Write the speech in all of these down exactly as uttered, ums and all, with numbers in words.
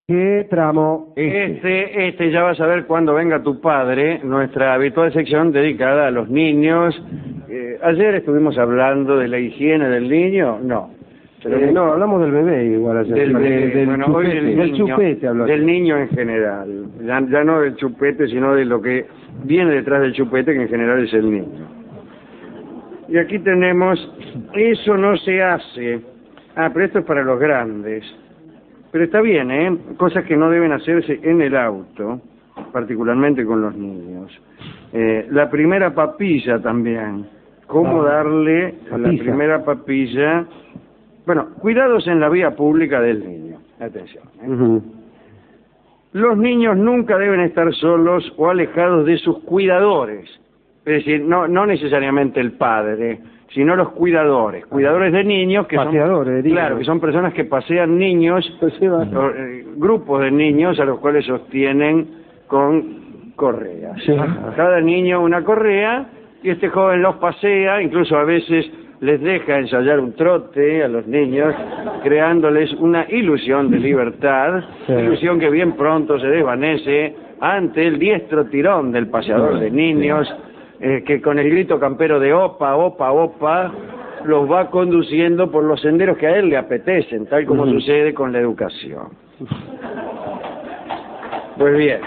¿Qué tramo? Este. este, este ya vas a ver cuando venga tu padre, nuestra habitual sección dedicada a los niños. Eh, ayer estuvimos hablando de la higiene del niño, no. Pero eh, no, hablamos del bebé igual ayer. Del, del, del, bueno, chupete, hoy del, niño, del chupete habló. Del niño en general. Ya, ya no del chupete, sino de lo que viene detrás del chupete, que en general es el niño. Y aquí tenemos, eso no se hace. Ah, pero esto es para los grandes. Pero está bien, ¿eh? Cosas que no deben hacerse en el auto, particularmente con los niños. Eh, la primera papilla también. ¿Cómo ah, darle papilla. La primera papilla? Bueno, cuidados en la vía pública del niño. Atención. ¿eh? Uh-huh. Los niños nunca deben estar solos o alejados de sus cuidadores. Es decir, no, no necesariamente el padre, sino los cuidadores, cuidadores de niños que Paseadores, son, claro, que son personas que pasean niños, o, eh, grupos de niños a los cuales sostienen con correas. Sí. Cada niño una correa y este joven los pasea, incluso a veces les deja ensayar un trote a los niños, creándoles una ilusión de libertad, sí. Ilusión que bien pronto se desvanece ante el diestro tirón del paseador de niños. Eh, que con el grito campero de opa, opa, opa, los va conduciendo por los senderos que a él le apetecen, tal como uh-huh. sucede con la educación. Pues bien.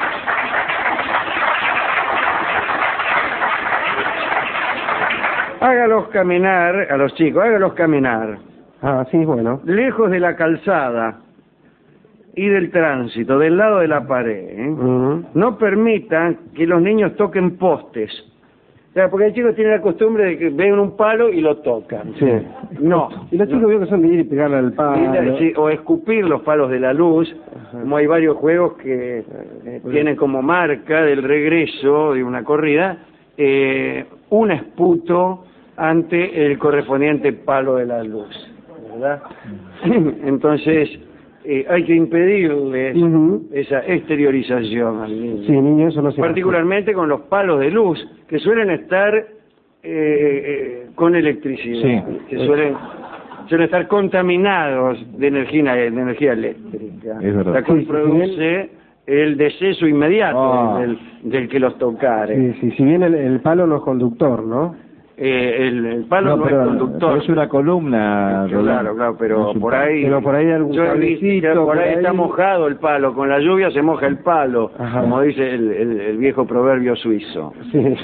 Hágalos caminar, a los chicos, hágalos caminar. Ah, sí, bueno. Lejos de la calzada y del tránsito, del lado de la pared, ¿eh? Uh-huh. No permitan que los niños toquen postes. O sea, porque el chico tiene la costumbre de que ven un palo y lo tocan. Sí. No. Y los chicos no. veo que son de ir y pegarle al palo. Sí, o escupir los palos de la luz, uh-huh. Como hay varios juegos que eh, uh-huh. tienen como marca del regreso de una corrida, eh, un esputo ante el correspondiente palo de la luz, ¿verdad? Uh-huh. Entonces... Eh, hay que impedirle uh-huh. esa exteriorización al niño. Sí, niño, eso no se particularmente hace. Con los palos de luz, que suelen estar eh, eh, con electricidad, sí. que suelen, suelen estar contaminados de energía, de energía eléctrica, la cual sí, produce sí, el deceso inmediato oh. del, del que los tocare. Sí, sí, si bien el, el palo no es conductor, ¿no? Eh, el, el palo no, no pero, es conductor. Pero es una columna. Claro, claro, pero no por ahí... Pero por ahí algún yo visto, por, por ahí, ahí está mojado el palo. Con la lluvia se moja el palo. Ajá. Como dice el, el, el viejo proverbio suizo. Sí.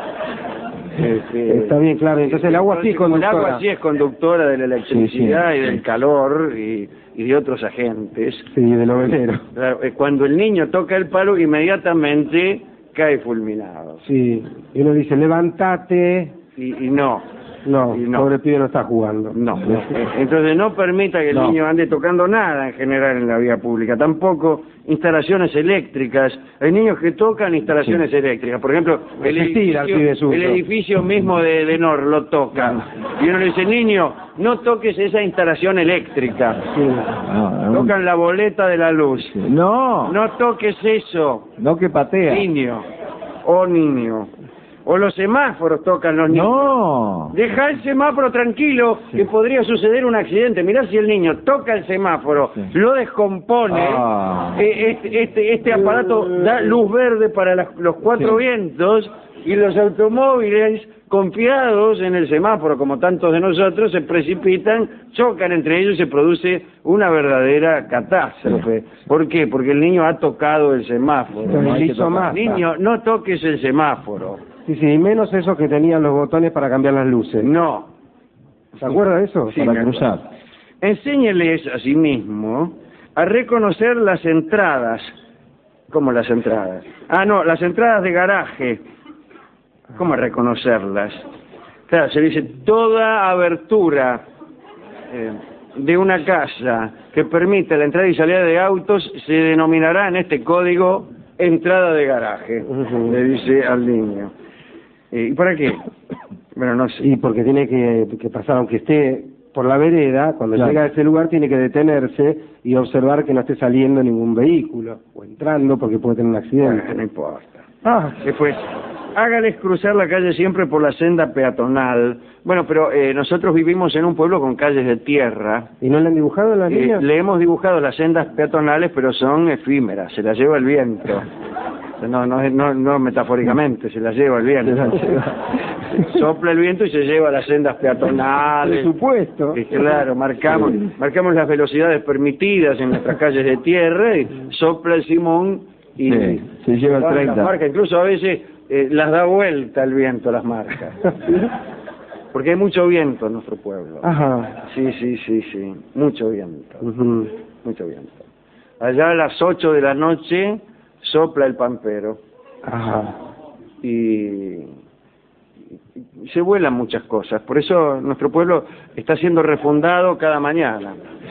Este, está bien, claro. Entonces el agua sí es conductora. El agua sí es conductora de la electricidad, sí, sí, y del sí. calor y, y de otros agentes. Sí, de lo velero. Claro, cuando el niño toca el palo, inmediatamente cae fulminado. Sí. Y uno dice, levántate... Y, y no, no, y no, pobre pibe no está jugando. No, entonces no permita que el no. niño ande tocando nada en general en la vía pública, tampoco instalaciones eléctricas. Hay niños que tocan instalaciones sí. eléctricas, por ejemplo, el edificio, el edificio mismo de, de Nor lo toca. No. Y uno le dice, niño, no toques esa instalación eléctrica. Sí. No, no. Tocan la boleta de la luz. Sí. No. No toques eso. No, que patea. Niño, oh niño. O los semáforos tocan los niños. No. Deja el semáforo tranquilo, sí. que podría suceder un accidente. Mirá si el niño toca el semáforo, sí. lo descompone, ah. eh, este, este, este aparato da luz verde para las, los cuatro sí. vientos, y los automóviles, confiados en el semáforo, como tantos de nosotros, se precipitan, chocan entre ellos y se produce una verdadera catástrofe. Sí. ¿Por qué? Porque el niño ha tocado el semáforo. No hizo más. Niño, no toques el semáforo. Sí, sí, y menos esos que tenían los botones para cambiar las luces. No. ¿Se acuerda de eso? Sí, para cruzar. Enséñeles a sí mismo a reconocer las entradas. ¿Cómo las entradas? Ah, no, las entradas de garaje. ¿Cómo reconocerlas? Claro, se dice toda abertura eh, de una casa que permite la entrada y salida de autos se denominará en este código entrada de garaje, uh-huh. le dice al niño. ¿Y para qué? Bueno, no sé. Y porque tiene que, que pasar, aunque esté por la vereda, cuando claro. llega a ese lugar tiene que detenerse y observar que no esté saliendo ningún vehículo, o entrando porque puede tener un accidente. Bueno, no importa. Ah, después, hágales cruzar la calle siempre por la senda peatonal. Bueno, pero eh, nosotros vivimos en un pueblo con calles de tierra. ¿Y no le han dibujado las Eh, líneas? le hemos dibujado las sendas peatonales, pero son efímeras, se las lleva el viento. No, no, no, no metafóricamente, se las lleva el viento. Sopla el viento y se lleva las sendas peatonales. Por supuesto. Y claro, marcamos, marcamos las velocidades permitidas en nuestras calles de tierra y sopla el simón y Sí, se lleva el las treinta. marcas, incluso a veces eh, las da vuelta el viento las marcas. Porque hay mucho viento en nuestro pueblo. Ajá. Sí, sí, sí, sí, mucho viento, Ujú. mucho viento. Allá a las ocho de la noche sopla el pampero Ajá. y, y se vuelan muchas cosas. Por eso nuestro pueblo está siendo refundado cada mañana.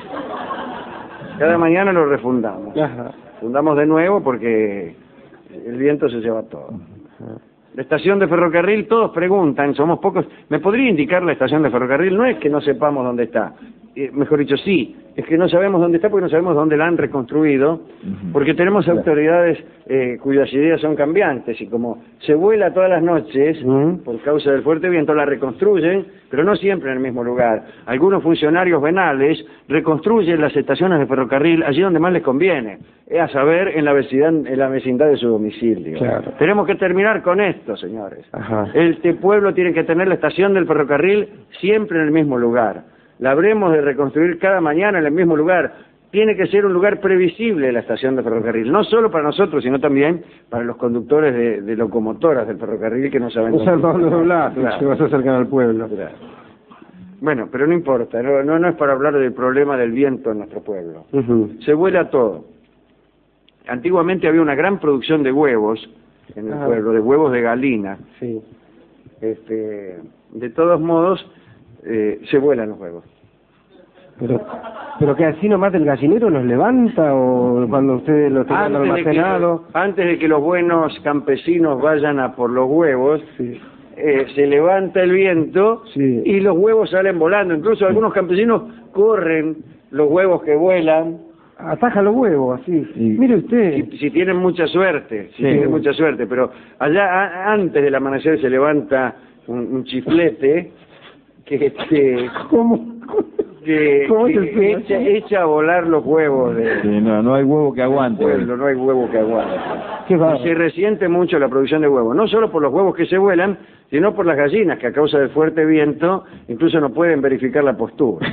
Cada mañana lo refundamos. Ajá. Fundamos de nuevo porque el viento se lleva todo. La estación de ferrocarril, todos preguntan, somos pocos. ¿Me podría indicar la estación de ferrocarril? No es que no sepamos dónde está, eh, mejor dicho, sí, es que no sabemos dónde está porque no sabemos dónde la han reconstruido, porque tenemos autoridades eh, cuyas ideas son cambiantes y como se vuela todas las noches Mm. por causa del fuerte viento, la reconstruyen, pero no siempre en el mismo lugar. Algunos funcionarios venales reconstruyen las estaciones de ferrocarril allí donde más les conviene, es a saber, en la vecindad, en la vecindad de su domicilio. Claro. Tenemos que terminar con esto, señores. Ajá. Este pueblo tiene que tener la estación del ferrocarril siempre en el mismo lugar. La habremos de reconstruir cada mañana en el mismo lugar. Tiene que ser un lugar previsible la estación de ferrocarril, no solo para nosotros, sino también para los conductores de, de locomotoras del ferrocarril que no saben No saben para dónde doblar, Claro. se vas a acercar al pueblo. Claro. Bueno, pero no importa, no, no, no es para hablar del problema del viento en nuestro pueblo. Ujú. Se vuela todo. Antiguamente había una gran producción de huevos en el Ah. pueblo, de huevos de galina. Sí. Este, de todos modos, eh, se vuelan los huevos. Pero, pero que así nomás del gallinero los levanta o cuando ustedes los tengan Antes de, que, almacenado. antes de que los buenos campesinos vayan a por los huevos, Sí. eh, se levanta el viento Sí. y los huevos salen volando. Incluso algunos campesinos corren los huevos que vuelan. Ataja los huevos, así. Sí. Mire usted. Si, si tienen mucha suerte, si Sí. tienen mucha suerte, pero allá a- antes del amanecer se levanta un, un chiflete que, que, ¿Cómo? que, ¿Cómo que se explica? echa, echa a volar los huevos de, Sí, no, no hay huevo que del aguante. pueblo, no hay huevo que aguante. Qué Y bárbaro. se resiente mucho la producción de huevos, no solo por los huevos que se vuelan, sino por las gallinas que a causa del fuerte viento incluso no pueden verificar la postura.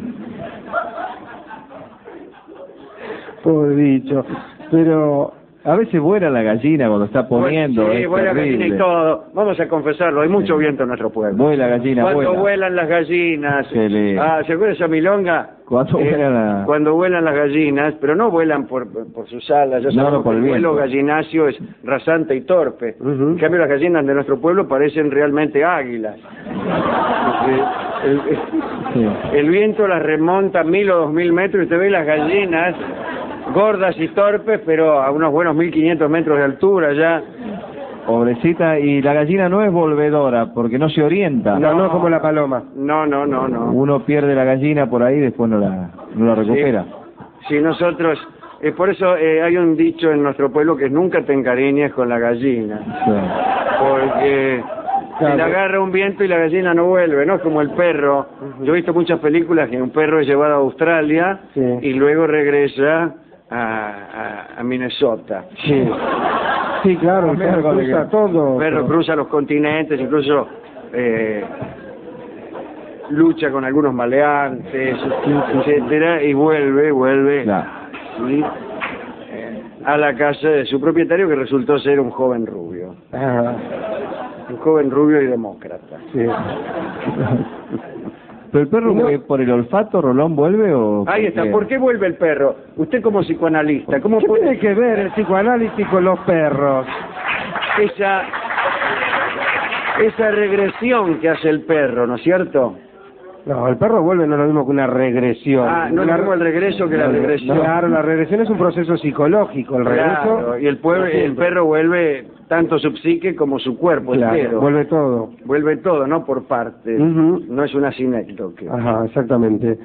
Pobre dicho. Pero A veces vuela la gallina cuando está poniendo. Sí, es vuela gallina terrible. y todo. Vamos a confesarlo, hay mucho Sí. viento en nuestro pueblo. Vuela gallina, Cuando vuela. vuelan las gallinas. Se le- Ah, ¿se acuerda esa milonga? Cuando vuelan la- Cuando vuelan las gallinas, pero no vuelan por, por sus alas. Ya No, sabemos no, por que el el vuelo viento. gallinacio es rasante y torpe. Ujú. En cambio, las gallinas de nuestro pueblo parecen realmente águilas. El, el- Sí. el viento las remonta mil o dos mil metros y usted ve las gallinas gordas y torpes, pero a unos buenos mil quinientos metros de altura ya. Pobrecita, y la gallina no es volvedora porque no se orienta. no, no como la paloma. No, no, no, no. Uno pierde la gallina por ahí y después no la, no la recupera. Si nosotros, eh, por eso eh, hay un dicho en nuestro pueblo que es nunca te encariñes con la gallina, Sí. porque Claro. se le agarra un viento y la gallina no vuelve, ¿no? Es como el perro. Yo he visto muchas películas que un perro es llevado a Australia Sí. y luego regresa a, a, a Minnesota. Sí. Sí, claro, el También perro algo de cruza que- todo. El perro cruza los continentes, incluso eh, lucha con algunos maleantes, etcétera, y vuelve, vuelve Claro. ¿sí? eh, a la casa de su propietario, que resultó ser un joven rubio, Ah, un joven rubio y demócrata. sí. ¿Pero el perro Y no- eh, por el olfato, Rolón, vuelve o...? Ahí está. ¿Por qué vuelve el perro? Usted como psicoanalista, ¿cómo ¿Qué puede tiene que ver el psicoanálisis con los perros? esa esa regresión que hace el perro, ¿no es cierto? No, el perro vuelve no es lo mismo que una regresión. Ah, no es lo Una- mismo el regreso que la regresión. Claro, la regresión es un proceso psicológico, el regreso... Claro, y el, pueblo, el perro vuelve tanto su psique como su cuerpo Claro, entero. vuelve todo. Vuelve todo, no por partes. Ujú. No es una sinécdoque. Ajá, exactamente.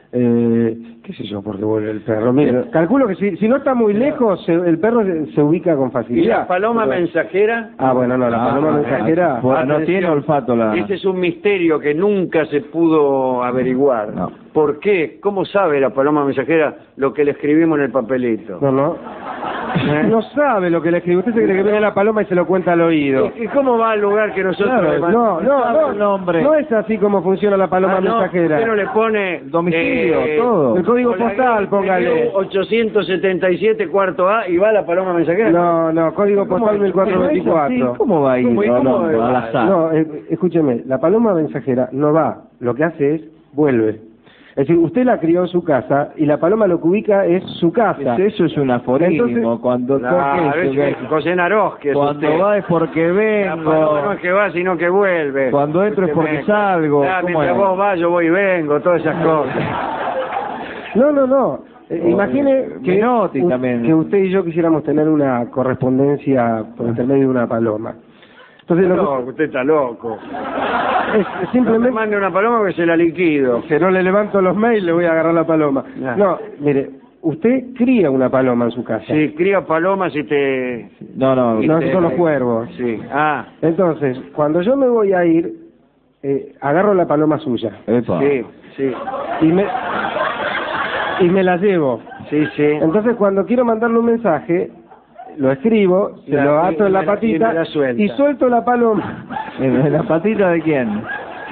Eh, qué sé yo por qué vuelve el perro. Mira, calculo que si, si no está muy lejos, se- el perro se, se ubica con ¿Y facilidad. la paloma Pero- mensajera? Ah, bueno, no, la Ah, paloma ah, mensajera... ah, no Atención, tiene olfato la... Ese es un misterio que nunca se pudo averiguar. No. ¿Por qué? ¿Cómo sabe la paloma mensajera lo que le escribimos en el papelito? No, no. No sabe lo que le escribe. Usted se cree que viene la paloma y se lo cuenta al oído. ¿Y, y cómo va al lugar que nosotros Claro, le no, mandamos? no, sabe no, el nombre. no es así como funciona la paloma Ah, no, mensajera. usted no le pone Domicilio, eh, todo. El código Hola, postal, póngale. ochocientos setenta y siete cuarto A y va la paloma mensajera. No, no, código postal mil cuatrocientos veinticuatro. ¿Cómo va a ir? ¿Cómo- y No, cómo no, va? al azar. No, eh, escúcheme, la paloma mensajera no va, lo que hace es vuelve. Es decir, usted la crió en su casa y la paloma lo que ubica es su casa. Eso es un aforismo. Entonces- cuando Claro, toque es eso, que José Naroz, que es cuando usted. va es porque La paloma vengo. no es que va, sino que vuelve. Cuando entro es porque Usted salgo. Ah, ¿Cómo mientras es? vos vas, yo voy y vengo, todas esas cosas. No, no, no. Eh, Oh, imagine eh, que, Menotti u- también. que usted y yo quisiéramos tener una correspondencia por intermedio de una paloma. Entonces, lo No, usted está loco. que es Me simplemente mande una paloma que se la liquido. que no le levanto los mails, le voy a agarrar la paloma. Ya. No, mire, usted cría una paloma en su casa. Si cría palomas y te... No, no, y No, te- esos son los cuervos. Sí. Ah, Entonces, cuando yo me voy a ir, eh, agarro la paloma suya Epa. sí, sí. y me y me la llevo. Sí, sí. Entonces, cuando quiero mandarle un mensaje, lo escribo, se La- lo y- ato en y la me la- y patita me la suelta. y suelto la paloma. ¿En la patita de quién?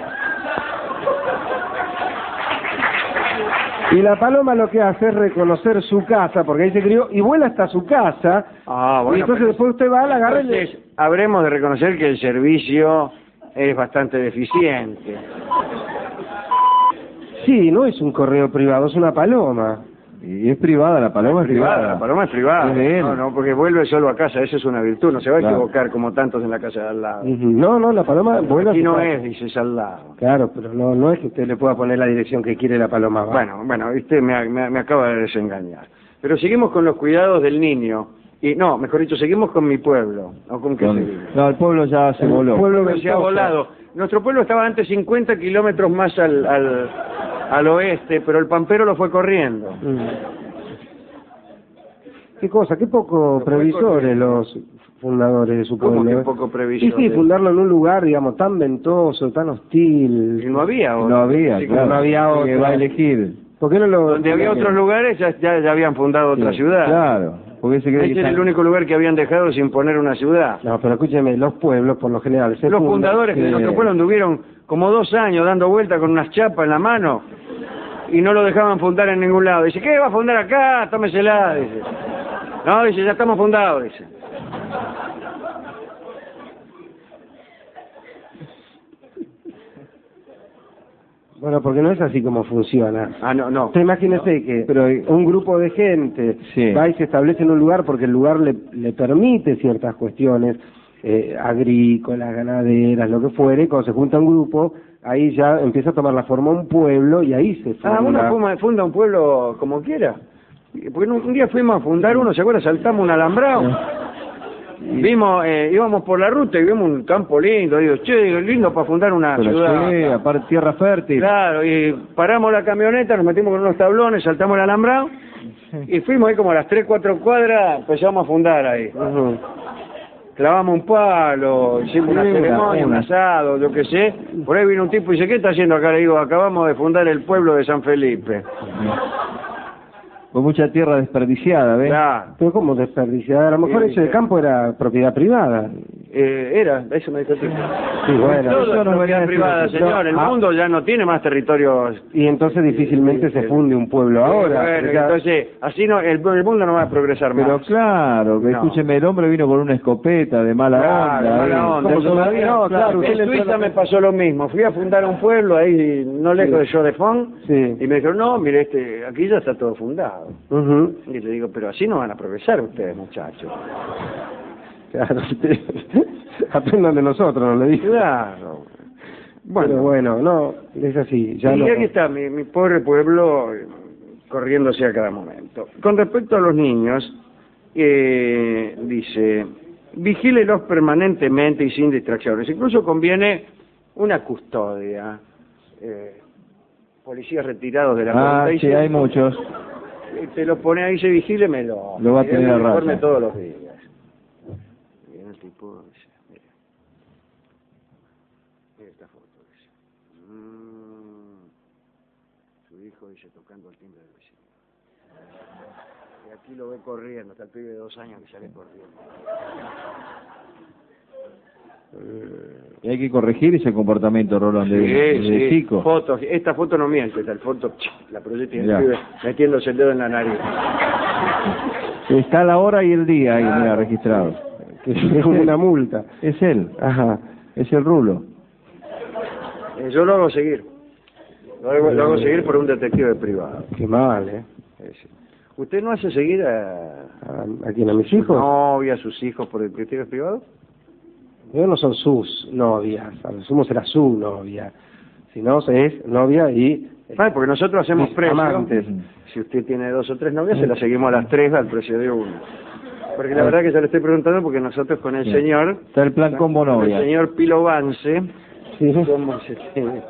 Y la paloma lo que hace es reconocer su casa, porque ahí se crió, y vuela hasta su casa. Ah, bueno. y entonces pero- después usted va, la agarra y le... Entonces, habremos de reconocer que el servicio es bastante deficiente. Sí, no es un correo privado, es una paloma. Y es privada, la paloma es privada. La paloma es privada. Es de él. No, no, porque vuelve solo a casa, eso es una virtud, no se va a Claro. equivocar como tantos en la casa de al lado. Ujú. No, no, la paloma vuela a Aquí su no casa. es, dices al lado. Claro, pero no, no es que usted le pueda poner la dirección que quiere la paloma. va. Bueno, bueno, usted me, me, me acaba de desengañar. Pero seguimos con los cuidados del niño. Y no, mejor dicho, seguimos con mi pueblo. ¿O con qué Con- seguimos? No, el pueblo ya se El voló. pueblo Pero se ha ventoso. volado. Nuestro pueblo estaba antes cincuenta kilómetros más al, al, al oeste, pero el pampero lo fue corriendo. Mm. Qué cosa, qué poco Lo fue previsores corriendo. los fundadores de su ¿Cómo pueblo. que eh? poco Y previsores? sí, fundarlo en un lugar, digamos, tan ventoso, tan hostil. Y no había otro. No había, Sí, claro. no había Que otro. va a elegir. ¿Por qué no lo...? Donde había otros lugares ya, ya, ya habían fundado otra Sí, ciudad. Claro. Porque se cree Ese que era están- el único lugar que habían dejado sin poner una ciudad. No, pero escúcheme, los pueblos, por lo general, se Los fundan- fundadores de sí. nuestro pueblo anduvieron como dos años dando vueltas con unas chapas en la mano y no lo dejaban fundar en ningún lado. Dice, ¿qué va a fundar acá? Tómesela, dice. No, dice, ya estamos fundados, dice. Bueno, porque no es así como funciona. Ah, no, no. Usted imagínese que Pero- un grupo de gente Sí. va y se establece en un lugar porque el lugar le, le permite ciertas cuestiones eh, agrícolas, ganaderas, lo que fuere, y cuando se junta un grupo, ahí ya empieza a tomar la forma un pueblo y ahí se funda. Ah, uno fuma- funda un pueblo como quiera. Porque un un día fuimos a fundar uno, ¿se acuerda? Saltamos un alambrado. Vimos, eh, íbamos por la ruta y vimos un campo lindo. Digo, che, digo, lindo para fundar una Pero ciudad. sí, aparte tierra fértil. Claro, y paramos la camioneta, nos metimos con unos tablones, saltamos el alambrado y fuimos ahí como a las tres, cuatro cuadras, empezamos a fundar ahí. Ujú. Clavamos un palo, hicimos una Sí, una- ceremonia, un una. asado, yo qué sé. Por ahí vino un tipo y dice, ¿qué está haciendo acá? Le digo, acabamos de fundar el pueblo de San Felipe. Con mucha tierra desperdiciada, ¿ves? Claro. Pero como desperdiciada, a lo mejor Sí, ese sí. campo era propiedad privada. Eh, era, eso me dijo el tipo. Sí, bueno. Todo eso es no propiedad venía a privada, decir- señor. El Ah. mundo ya no tiene más territorios. Y entonces difícilmente se funde un pueblo ahora. Bueno, porque ya- entonces, así no, el, el mundo no va a progresar más. Pero claro, que No. escúcheme, el hombre vino con una escopeta de mala Claro, onda. de mala ahí. onda. ¿Cómo Eso todavía? no, claro, usted En le Suiza entró- me pasó lo mismo. Fui a fundar un pueblo ahí no lejos de Jodefón Sí. y me dijeron, no, mire, este, aquí ya está todo fundado. Ujú. Y le digo, pero así no van a progresar ustedes, muchachos. Claro, usted- aprendan de nosotros, no le digo. Claro. Bueno, bueno, no, es así. Ya y no- aquí está mi, mi pobre pueblo eh, corriéndose a cada momento. Con respecto a los niños, eh, dice, vigílelos permanentemente y sin distracciones. Incluso conviene una custodia. Eh, policías retirados de la Ah, cuarenta y seis. sí, hay muchos. Te lo pone ahí, se vigile, me lo... Lo va a tener el a uniforme raya. todos los días. Viene el tipo, dice, mira. Mira esta foto, dice. Mm, su hijo, dice, tocando el timbre del vecino. Y aquí lo ve corriendo, hasta el pibe de dos años que sale corriendo. Y hay que corregir ese comportamiento, Rolón, de, de Sí, sí, chico. fotos, esta foto no miente, esta foto, la proyecta y el Mirá. pibe metiéndose el dedo en la nariz. Está la hora y el día ahí, mira, registrado. Que es como una multa. Es él, Ajá. es el rulo. Eh, yo lo hago seguir, lo hago, lo hago seguir por un detective privado. Qué mal, ¿eh? Eh, sí. ¿Usted no hace seguir a, ¿A, a quién? ¿A mis su hijos? novia, a sus hijos por detectives privados? Yo no son sus novias, a lo sumo será su novia. Si no, es novia y... Ah, porque nosotros hacemos mis precio. amantes. Si usted tiene dos o tres novias, se las seguimos a las tres al precio de uno. Porque la verdad que yo le estoy preguntando porque nosotros con el Sí. señor, Está el plan combo con el novia. señor Pilo Vance, Sí. somos, este,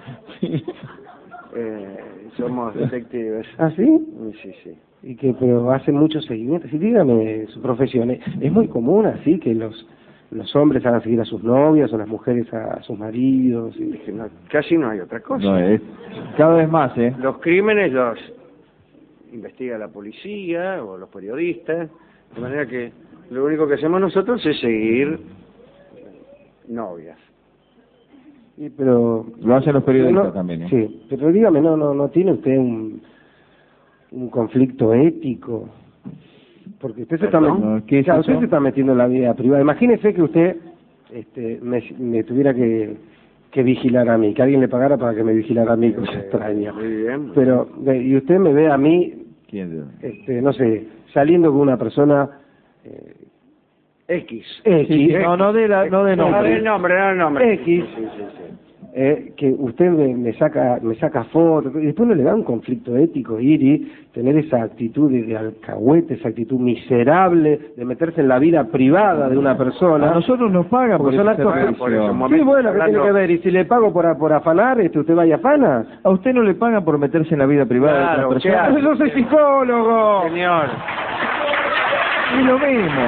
eh, somos detectives. ¿Ah, sí? Sí, sí, sí. Y que, pero hace muchos seguimientos. Y dígame su profesión. ¿Es es muy común así que los los hombres hagan seguir a sus novias o las mujeres a, a sus maridos? Y... Es que no, casi no hay otra cosa. No, es cada vez más, ¿eh? Los crímenes los investiga la policía o los periodistas, de manera que lo único que hacemos nosotros es seguir novias. Y, pero... Lo hacen los periodistas no, también, ¿eh? Sí, pero dígame, ¿no no no tiene usted un, un conflicto ético? Porque usted se está, Perdón, met- ¿qué es claro, eso? usted se está metiendo en la vida privada. Imagínese que usted este, me, me tuviera que, que vigilar a mí, que alguien le pagara para que me vigilara a mí, cosa Eh, extraña. Muy bien. Pero, ve, y usted me ve a mí, ¿Quién? este, no sé, saliendo con una persona eh, X. X, Sí, sí, no, no de la, no de No, nombre. del nombre, no del nombre. X. Sí, sí, sí, sí. eh, que usted me, me saca me saca fotos, y después no le da un conflicto ético ir y tener esa actitud de, de alcahuete, esa actitud miserable de meterse en la vida privada de una persona. A nosotros nos pagan por Porque son ese actos servicio. por eso, Sí, momento, bueno, ¿qué hablando- tiene que ver? Y si le pago por, a- por afanar, este, ¿usted va y afana? A usted no le pagan por meterse en la vida privada Claro, de otra ¿qué persona. hace? ¡Yo soy psicólogo! Señor. Es lo mismo.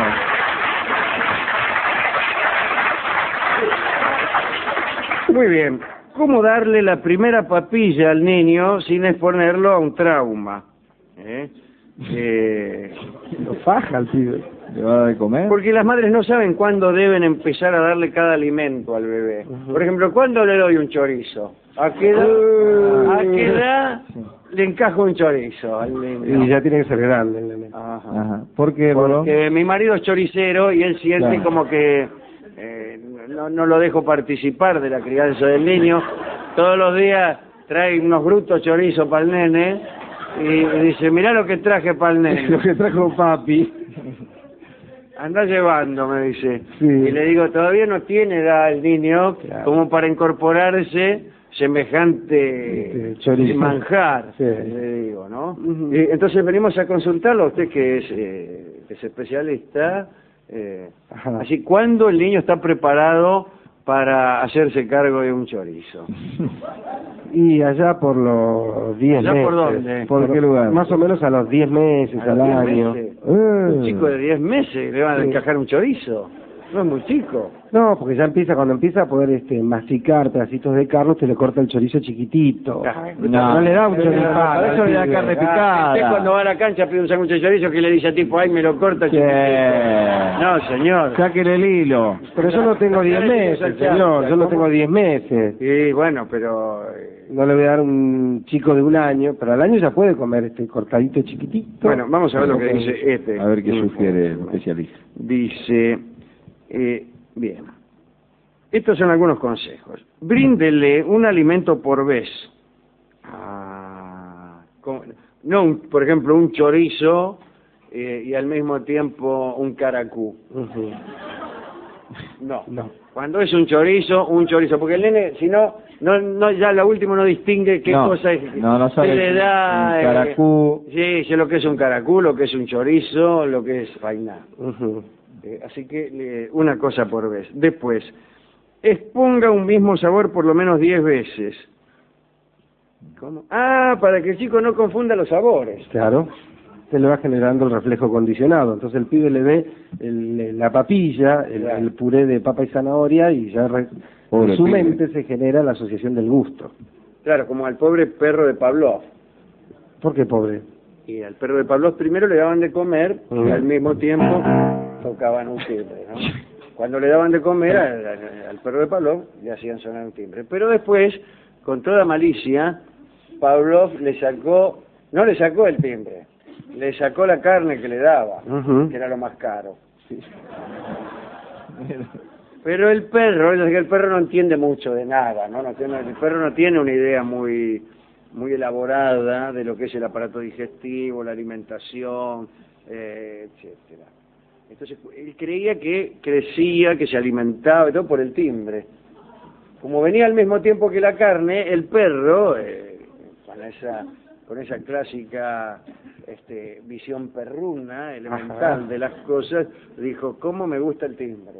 Muy bien. ¿Cómo darle la primera papilla al niño sin exponerlo a un trauma? ¿Eh? Eh, Lo faja al pibe. ¿Le va a dar de comer? porque las madres no saben cuándo deben empezar a darle cada alimento al bebé. Por ejemplo, ¿cuándo le doy un chorizo? ¿A qué edad, ¿a qué edad le encajo un chorizo al niño? Y ya tiene que ser grande el nene. Ajá. Ajá. ¿Por qué, Rolón? Porque mi marido es choricero y él siente Claro. como que eh, no, no lo dejo participar de la crianza del niño. Todos los días trae unos brutos chorizos para el nene y, y dice, mirá lo que traje para el Lo nene. que trajo papi. Anda llevando, me dice. Sí. Y le digo, todavía no tiene edad el niño Claro. como para incorporarse semejante Este, chorizo. manjar, Sí. le digo, ¿no? Ujú. Y entonces venimos a consultarlo a usted que es, eh, que es especialista. Eh, Ajá. así, ¿cuándo el niño está preparado para hacerse cargo de un chorizo? Y allá por los diez ¿Allá meses. por dónde? ¿Por qué lugar? Más o menos a los diez meses, ¿A al los diez año. meses? Eh. Un chico de diez meses le van a Sí. encajar un chorizo. No es muy chico. No, porque ya empieza, cuando empieza a poder este, masticar pedacitos de carne, usted le corta el chorizo chiquitito. No, No le da un pero chorizo. para eso le da carne picada. Usted cuando va a la cancha pide un sándwich de chorizo que le dice a tipo, ay, me lo corta Sí. chiquitito. No, señor. Sáquele el hilo. Pero yo no tengo diez meses, señor, yo no tengo diez meses. Sí, bueno, pero... eh, No le voy a dar un chico de un año, pero al año ya puede comer este cortadito chiquitito. Bueno, vamos a ver lo que dice este. A ver qué sugiere el especialista. Dice, eh, bien, estos son algunos consejos. Bríndele un alimento por vez. Ah, como- no, un- por ejemplo, un chorizo eh, y al mismo tiempo un caracú. Ujú. No. No. Cuando es un chorizo, un chorizo, porque el nene, si no, no, no ya lo último no distingue qué No, cosa es. no, no sabe se le da, un eh, caracú. sí, sé lo que es un caracú, lo que es un chorizo, lo que es fainá. Ujú. Eh, así que le- una cosa por vez. Después, exponga un mismo sabor por lo menos diez veces. ¿Cómo? Ah, para que el chico no confunda los sabores. Claro. Se le va generando el reflejo condicionado. Entonces el pibe le ve el, la papilla, el, Claro. el puré de papa y zanahoria y ya re, en su pibe. mente se genera la asociación del gusto. Claro, como al pobre perro de Pavlov. ¿Por qué pobre? Y al perro de Pavlov primero le daban de comer y Mm. al mismo tiempo tocaban un timbre, ¿no? Cuando le daban de comer al, al perro de Pavlov le hacían sonar un timbre. Pero después, con toda malicia, Pavlov le sacó, no le sacó el timbre, le sacó la carne que le daba, Ujú. que era lo más caro. Pero el perro, es que el perro no entiende mucho de nada, ¿no? No tiene- el perro no tiene una idea muy muy elaborada de lo que es el aparato digestivo, la alimentación, eh, etcétera. Entonces, él creía que crecía, que se alimentaba y todo por el timbre. Como venía al mismo tiempo que la carne, el perro, eh, con esa con esa clásica este, visión perruna, elemental Ajá. de las cosas, dijo, ¿cómo me gusta el timbre?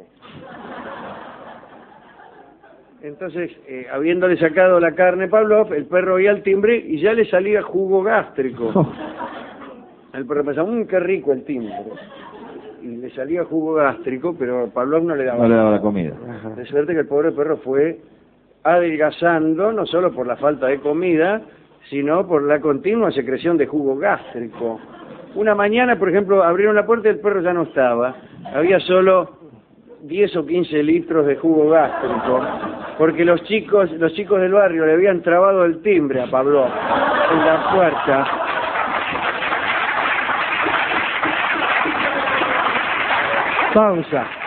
Entonces, eh, habiéndole sacado la carne Pavlov, el perro oía el timbre y ya le salía jugo gástrico. El perro pensaba, mmm, qué rico el timbre. Y le salía jugo gástrico, pero Pavlov no le daba No le daba nada. la comida. Ajá. De suerte que el pobre perro fue adelgazando, no solo por la falta de comida, sino por la continua secreción de jugo gástrico. Una mañana, por ejemplo, abrieron la puerta y el perro ya no estaba. Había solo diez o quince litros de jugo gástrico, porque los chicos, los chicos del barrio le habían trabado el timbre a Pavlov en la puerta. Pausa.